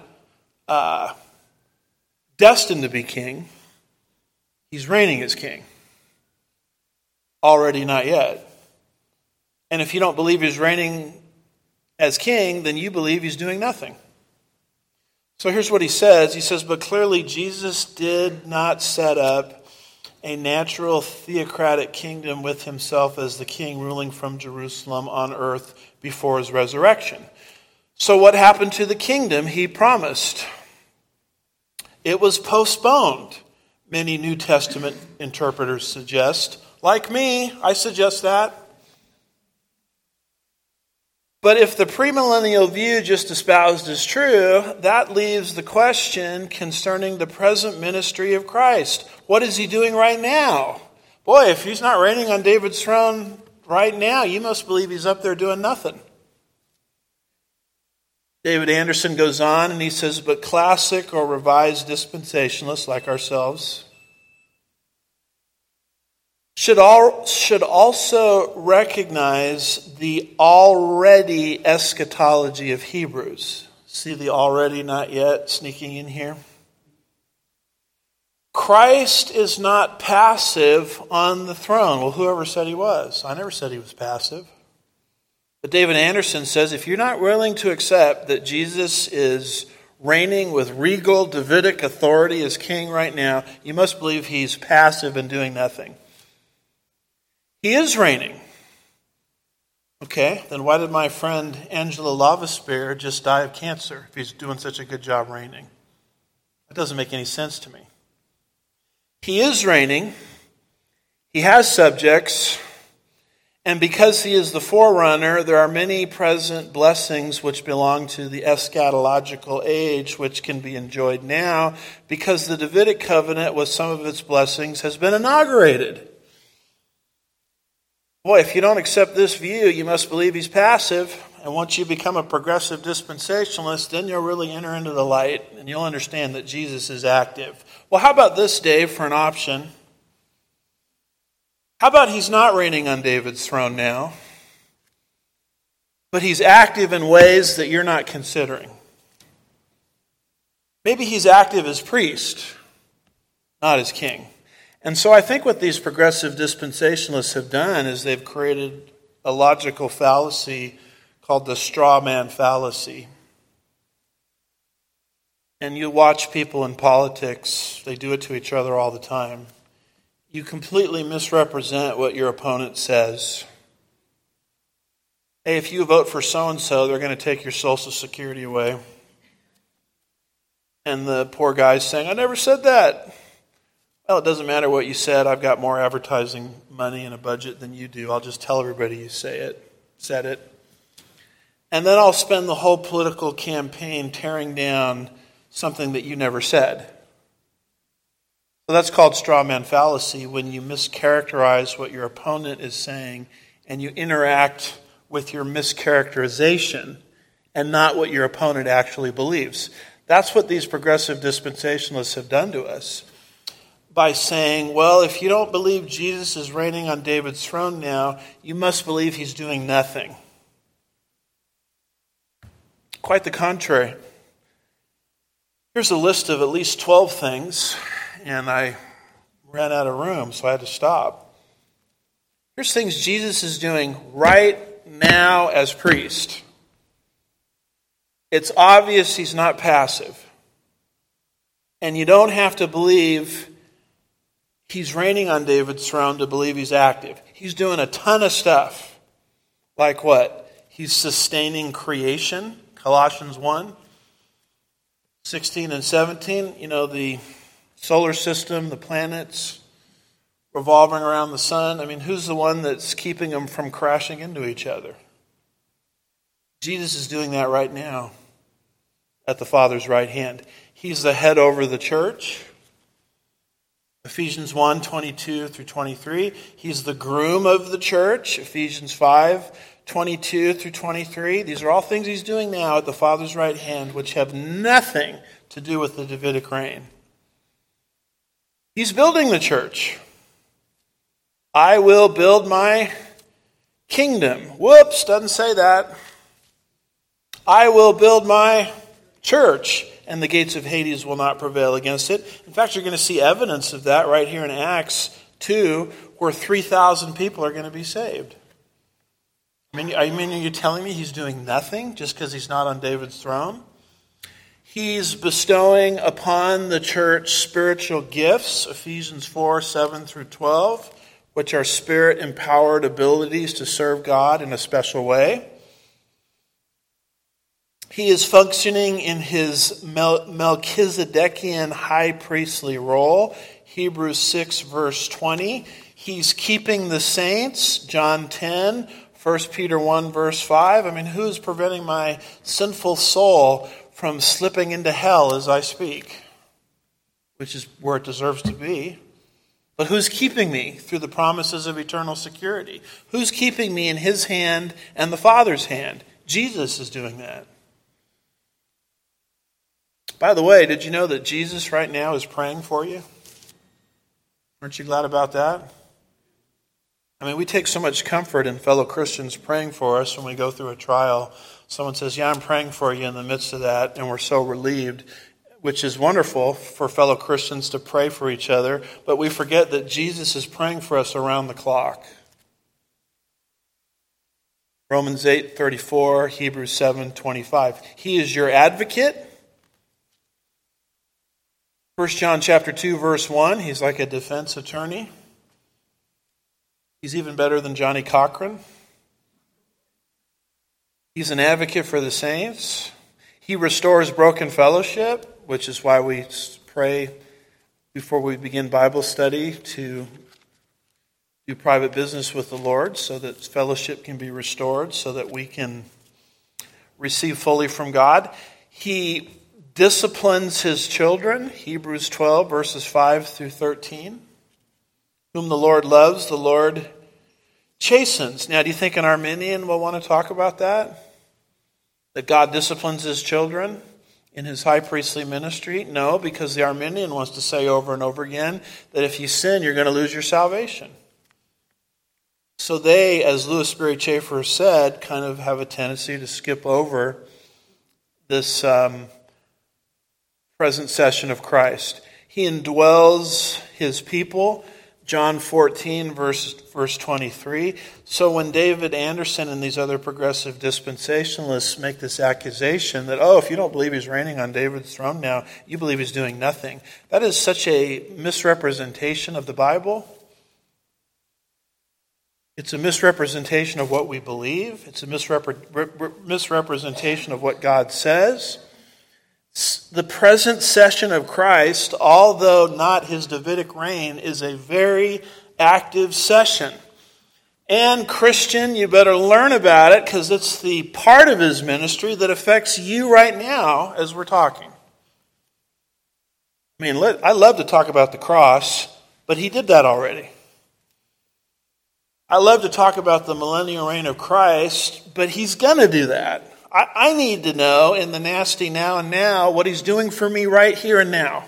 destined to be king. He's reigning as king. Already not yet. And if you don't believe he's reigning as king, then you believe he's doing nothing. So here's what he says. He says, but clearly Jesus did not set up a natural theocratic kingdom with himself as the king ruling from Jerusalem on earth before his resurrection. So what happened to the kingdom he promised? It was postponed, many New Testament interpreters suggest. Like me, I suggest that. But if the premillennial view just espoused is true, that leaves the question concerning the present ministry of Christ. What is he doing right now? Boy, if he's not reigning on David's throne right now, you must believe he's up there doing nothing. David Anderson goes on and he says, but classic or revised dispensationalists like ourselves should also recognize the already eschatology of Hebrews. See the already not yet sneaking in here? Christ is not passive on the throne. Well, whoever said he was? I never said he was passive. But David Anderson says if you're not willing to accept that Jesus is reigning with regal Davidic authority as king right now, you must believe he's passive and doing nothing. He is reigning. Okay, then why did my friend Angela Lavaspear just die of cancer if he's doing such a good job reigning? That doesn't make any sense to me. He is reigning. He has subjects. And because he is the forerunner, there are many present blessings which belong to the eschatological age, which can be enjoyed now because the Davidic covenant with some of its blessings has been inaugurated. Boy, if you don't accept this view, you must believe he's passive. And once you become a progressive dispensationalist, then you'll really enter into the light and you'll understand that Jesus is active. Well, how about this, Dave, for an option? How about he's not reigning on David's throne now, but he's active in ways that you're not considering? Maybe he's active as priest. not as king. And so I think what these progressive dispensationalists have done is they've created a logical fallacy called the straw man fallacy. And you watch people in politics, they do it to each other all the time. You completely misrepresent what your opponent says. Hey, if you vote for so-and-so, they're going to take your Social Security away. And the poor guy's saying, I never said that. Well, it doesn't matter what you said. I've got more advertising money and a budget than you do. I'll just tell everybody you said it. And then I'll spend the whole political campaign tearing down something that you never said. So that's called straw man fallacy, when you mischaracterize what your opponent is saying and you interact with your mischaracterization and not what your opponent actually believes. That's what these progressive dispensationalists have done to us by saying, well, if you don't believe Jesus is reigning on David's throne now, you must believe he's doing nothing. Quite the contrary. Here's a list of at least 12 things, and I ran out of room, so I had to stop. Here's things Jesus is doing right now as priest. It's obvious he's not passive. And you don't have to believe he's reigning on David's throne to believe he's active. He's doing a ton of stuff. Like what? He's sustaining creation, Colossians 1, 16 and 17. You know, the solar system, the planets revolving around the sun. I mean, who's the one that's keeping them from crashing into each other? Jesus is doing that right now at the Father's right hand. He's the head over the church. Ephesians 1, 22 through 23. He's the groom of the church. Ephesians 5, 22 through 23. These are all things he's doing now at the Father's right hand, which have nothing to do with the Davidic reign. He's building the church. I will build my kingdom. Whoops, doesn't say that. I will build my church, and the gates of Hades will not prevail against it. In fact, you're going to see evidence of that right here in Acts 2, where 3,000 people are going to be saved. Are you telling me he's doing nothing just because he's not on David's throne? He's bestowing upon the church spiritual gifts, Ephesians 4, 7 through 12, which are spirit-empowered abilities to serve God in a special way. He is functioning in his Melchizedekian high priestly role, Hebrews 6, verse 20. He's keeping the saints, John 10, 1 Peter 1, verse 5. I mean, who's preventing my sinful soul from slipping into hell as I speak? Which is where it deserves to be. But who's keeping me through the promises of eternal security? Who's keeping me in his hand and the Father's hand? Jesus is doing that. By the way, did you know that Jesus right now is praying for you? Aren't you glad about that? I mean, we take so much comfort in fellow Christians praying for us when we go through a trial. Someone says, yeah, I'm praying for you in the midst of that, and we're so relieved, which is wonderful for fellow Christians to pray for each other, but we forget that Jesus is praying for us around the clock. Romans 8:34, Hebrews 7:25. He is your advocate. 1 John chapter 2, verse 1, he's like a defense attorney. He's even better than Johnny Cochran. He's an advocate for the saints. He restores broken fellowship, which is why we pray before we begin Bible study to do private business with the Lord so that fellowship can be restored, so that we can receive fully from God. He disciplines his children, Hebrews 12, verses 5 through 13. Whom the Lord loves, the Lord chastens. Now, do you think an Arminian will want to talk about that? That God disciplines his children in his high priestly ministry? No, because the Arminian wants to say over and over again that if you sin, you're going to lose your salvation. So they, as Louis Sperry Chafer said, kind of have a tendency to skip over this present session of Christ. He indwells his people. John 14, verse 23. So when David Anderson and these other progressive dispensationalists make this accusation that, if you don't believe he's reigning on David's throne now, you believe he's doing nothing. That is such a misrepresentation of the Bible. It's a misrepresentation of what we believe. It's a misrepresentation of what God says. The present session of Christ, although not his Davidic reign, is a very active session. And Christian, you better learn about it because it's the part of his ministry that affects you right now as we're talking. I mean, I love to talk about the cross, but he did that already. I love to talk about the millennial reign of Christ, but he's going to do that. I need to know in the nasty now and now what he's doing for me right here and now.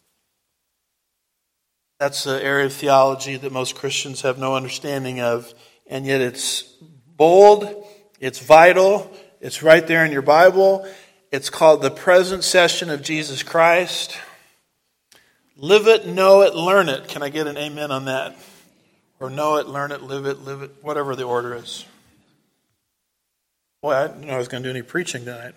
That's the area of theology that most Christians have no understanding of, and yet it's bold, it's vital, it's right there in your Bible. It's called the present session of Jesus Christ. Live it, know it, learn it. Can I get an amen on that? Or know it, learn it, live it, whatever the order is. Boy, I didn't know I was going to do any preaching tonight.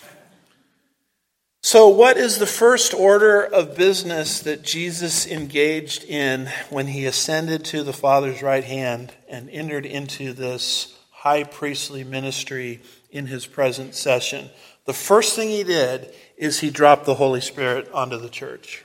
So what is the first order of business that Jesus engaged in when he ascended to the Father's right hand and entered into this high priestly ministry in his present session? The first thing he did is he dropped the Holy Spirit onto the church.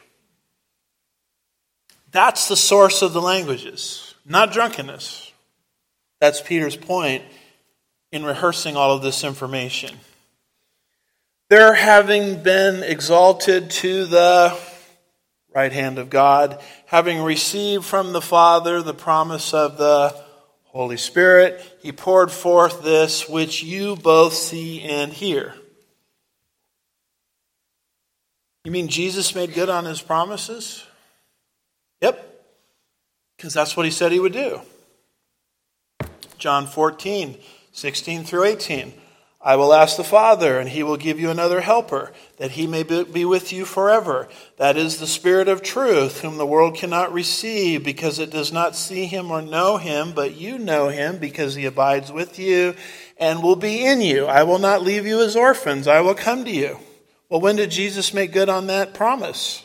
That's the source of the languages, not drunkenness. That's Peter's point in rehearsing all of this information. There having been exalted to the right hand of God, having received from the Father the promise of the Holy Spirit, he poured forth this which you both see and hear. You mean Jesus made good on his promises? Yep, because that's what he said he would do. John 14, 16 through 18. I will ask the Father, and he will give you another helper, that he may be with you forever. That is the Spirit of truth, whom the world cannot receive, because it does not see him or know him, but you know him, because he abides with you and will be in you. I will not leave you as orphans. I will come to you. Well, when did Jesus make good on that promise?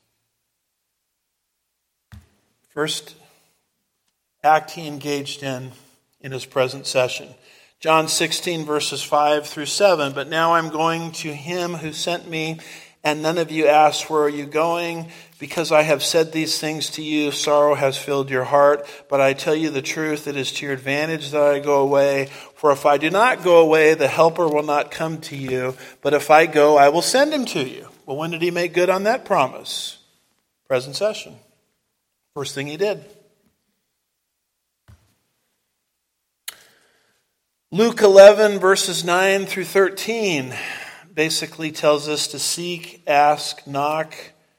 First act he engaged in his present session. John 16, verses 5 through 7. But now I'm going to him who sent me, and none of you ask, where are you going? Because I have said these things to you, sorrow has filled your heart. But I tell you the truth, it is to your advantage that I go away. For if I do not go away, the helper will not come to you. But if I go, I will send him to you. Well, when did he make good on that promise? Present session. First thing he did. Luke 11, verses 9 through 13, basically tells us to seek, ask, knock.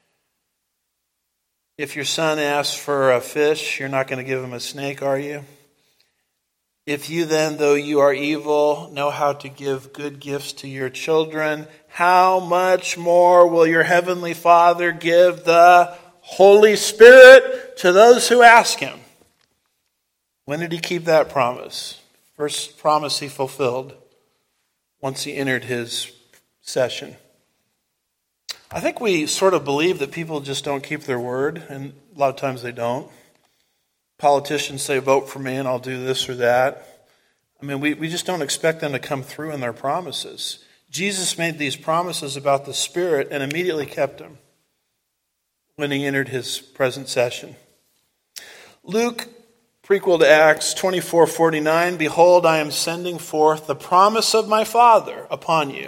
If your son asks for a fish, you're not going to give him a snake, are you? If you then, though you are evil, know how to give good gifts to your children, how much more will your heavenly Father give the Holy Spirit to those who ask him? When did he keep that promise? First promise he fulfilled once he entered his session. I think we sort of believe that people just don't keep their word, and a lot of times they don't. Politicians say, vote for me and I'll do this or that. I mean, we just don't expect them to come through in their promises. Jesus made these promises about the Spirit and immediately kept them when he entered his present session. Luke, prequel to Acts 24:49, behold, I am sending forth the promise of my Father upon you.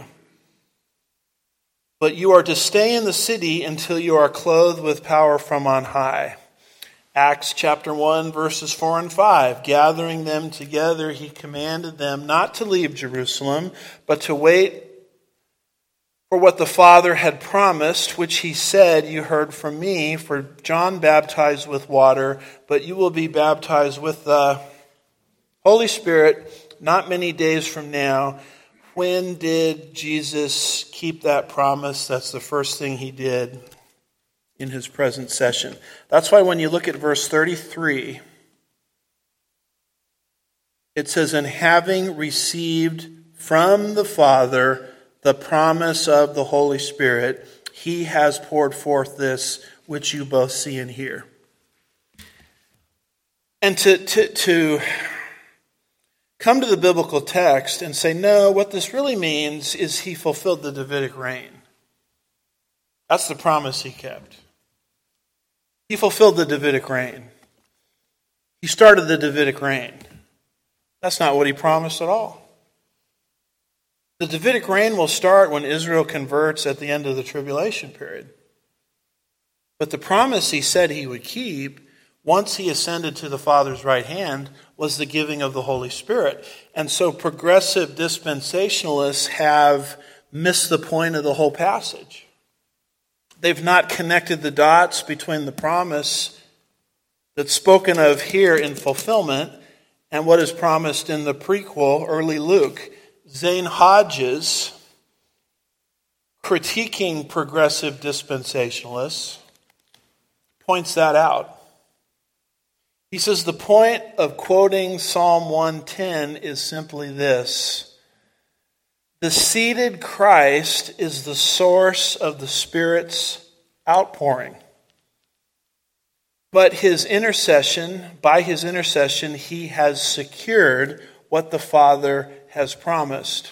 But you are to stay in the city until you are clothed with power from on high. Acts chapter 1, verses 4 and 5. Gathering them together, he commanded them not to leave Jerusalem, but to wait for what the Father had promised, which he said, you heard from me, for John baptized with water, but you will be baptized with the Holy Spirit not many days from now. When did Jesus keep that promise? That's the first thing he did. in his present session. That's why when you look at verse 33, it says, "And having received from the Father the promise of the Holy Spirit, he has poured forth this which you both see and hear." And to come to the biblical text and say, no, what this really means is he fulfilled the Davidic reign. That's the promise he kept. He fulfilled the Davidic reign. He started the Davidic reign. That's not what he promised at all. The Davidic reign will start when Israel converts at the end of the tribulation period. But the promise he said he would keep once he ascended to the Father's right hand was the giving of the Holy Spirit. And so progressive dispensationalists have missed the point of the whole passage. They've not connected the dots between the promise that's spoken of here in fulfillment and what is promised in the prequel, early Luke. Zane Hodges, critiquing progressive dispensationalists, points that out. He says the point of quoting Psalm 110 is simply this: the seated Christ is the source of the Spirit's outpouring. But by his intercession, he has secured what the Father has promised.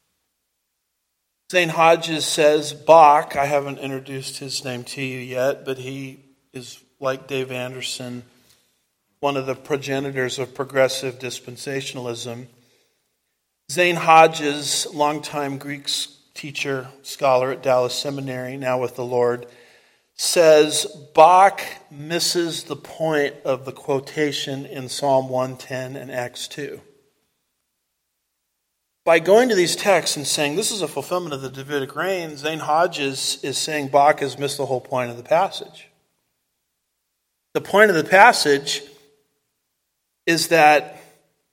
Zane Hodges says, Bach, I haven't introduced his name to you yet, but he is, like Dave Anderson, one of the progenitors of progressive dispensationalism. Zane Hodges, longtime Greek teacher, scholar at Dallas Seminary, now with the Lord, says Bach misses the point of the quotation in Psalm 110 and Acts 2. By going to these texts and saying this is a fulfillment of the Davidic reign, Zane Hodges is saying Bach has missed the whole point of the passage. The point of the passage is that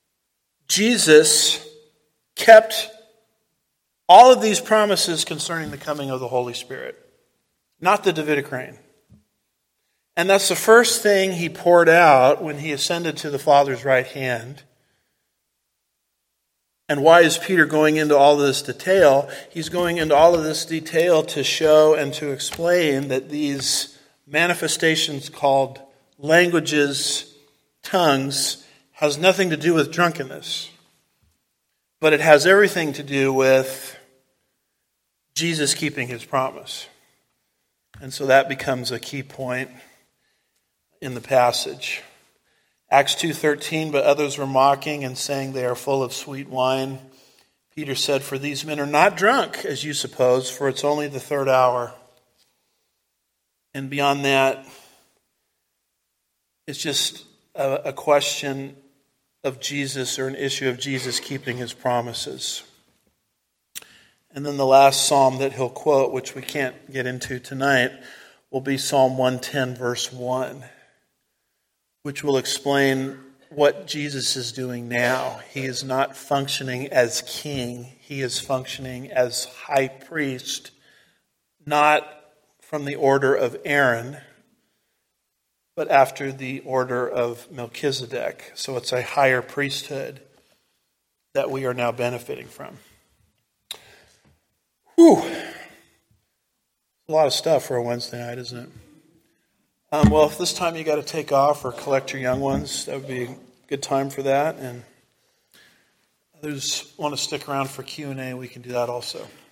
Jesus kept all of these promises concerning the coming of the Holy Spirit, not the Davidic reign. And that's the first thing he poured out when he ascended to the Father's right hand. And why is Peter going into all of this detail? He's going into all of this detail to show and to explain that these manifestations called languages, tongues, has nothing to do with drunkenness. But it has everything to do with Jesus keeping his promise. And so that becomes a key point in the passage. Acts 2:13, but others were mocking and saying they are full of sweet wine. Peter said, for these men are not drunk, as you suppose, for it's only the third hour. And beyond that, it's just a question of Jesus, or an issue of Jesus keeping his promises. And then the last psalm that he'll quote, which we can't get into tonight, will be Psalm 110, verse 1, which will explain what Jesus is doing now. He is not functioning as king. He is functioning as high priest, not from the order of Aaron, but after the order of Melchizedek. So it's a higher priesthood that we are now benefiting from. Whew. A lot of stuff for a Wednesday night, isn't it? Well, if this time you got to take off or collect your young ones, that would be a good time for that. And others want to stick around for Q&A, we can do that also.